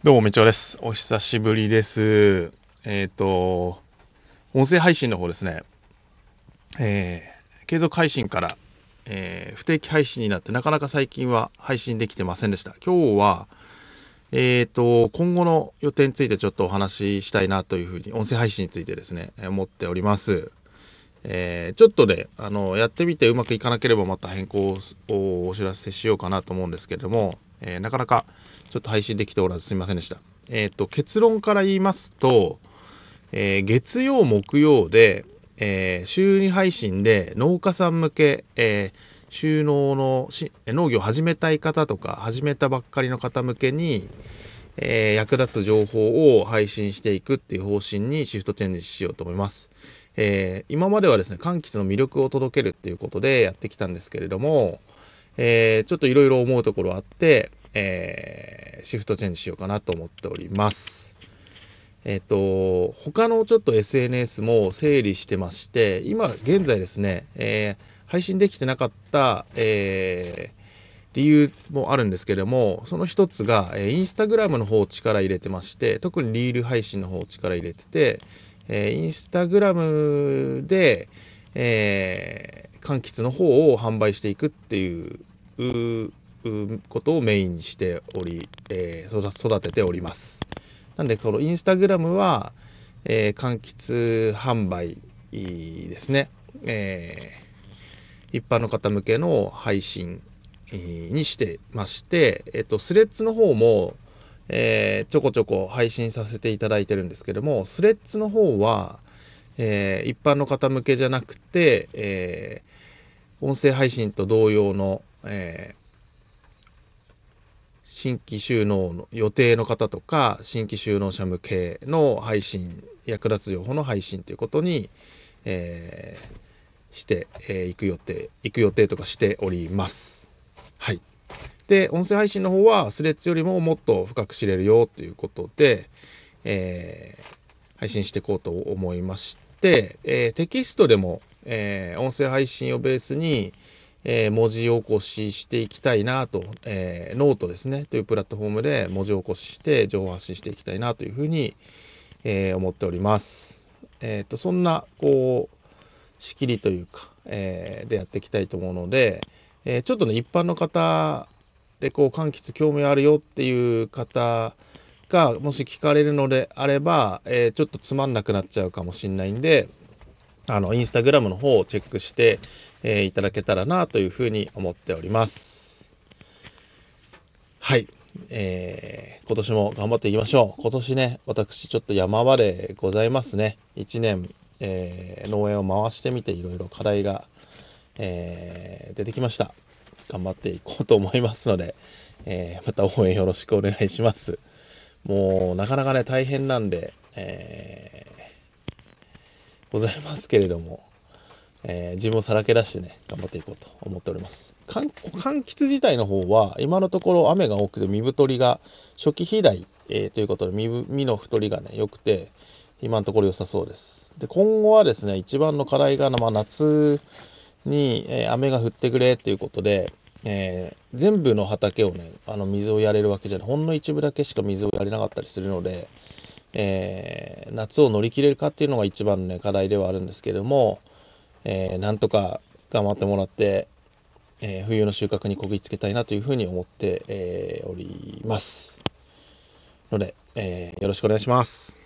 どうも、みちおです。お久しぶりです。音声配信の方ですね、継続配信から、不定期配信になって、なかなか最近は配信できてませんでした。今日は、今後の予定についてちょっとお話ししたいなというふうに、音声配信についてですね、思っております。ちょっとね、やってみてうまくいかなければまた変更をお知らせしようかなと思うんですけれども、なかなかちょっと配信できておらずすみませんでした。結論から言いますと、月曜、木曜で、週2配信で農家さん向け、収納の農業を始めたい方とか、始めたばっかりの方向けに、役立つ情報を配信していくっていう方針にシフトチェンジしようと思います。今まではですね、柑橘の魅力を届けるっていうことでやってきたんですけれども、ちょっといろいろ思うところあって、シフトチェンジしようかなと思っております。他のちょっと SNS も整理してまして、今現在ですね、配信できてなかった、理由もあるんですけれども、その一つが、インスタグラムの方を力入れてまして、特にリール配信の方を力入れてて、インスタグラムで、柑橘の方を販売していくっていうことをメインにしており、育てております。なんで、このインスタグラムは、柑橘販売ですね、一般の方向けの配信にしてまして、スレッズの方も、ちょこちょこ配信させていただいてるんですけども、スレッズの方は、一般の方向けじゃなくて、音声配信と同様の、新規収納の予定の方とか、新規収納者向けの配信、役立つ情報の配信ということに、していく予定とかしております。はい。で、音声配信の方は、スレッズよりももっと深く知れるよということで、配信していこうと思いまして、テキストでも、音声配信をベースに、文字起こししていきたいなと、ノートですね、というプラットフォームで文字起こしして情報発信していきたいなというふうに、思っております。そんな、仕切りというか、でやっていきたいと思うので、ちょっとね、一般の方で柑橘興味あるよっていう方がもし聞かれるのであれば、ちょっとつまんなくなっちゃうかもしれないんで、インスタグラムの方をチェックして、いただけたらなというふうに思っております。はい。今年も頑張っていきましょう。今年ね、私ちょっと山場でございますね。1年、農園を回してみていろいろ課題が、出てきました。頑張っていこうと思いますので、また応援よろしくお願いします。もうなかなかね大変なんで、ございますけれども、自分をさらけ出してね頑張っていこうと思っております。柑橘自体の方は今のところ雨が多くて実太りが初期肥大、ということで実の太りがね良くて今のところ良さそうです。で今後はですね一番の課題が、夏に、雨が降ってくれっていうことで、全部の畑をね水をやれるわけじゃない、ほんの一部だけしか水をやれなかったりするので、夏を乗り切れるかっていうのが一番の、ね、課題ではあるんですけれども、なんとか頑張ってもらって、冬の収穫にこぎつけたいなというふうに思って、おりますので、よろしくお願いします。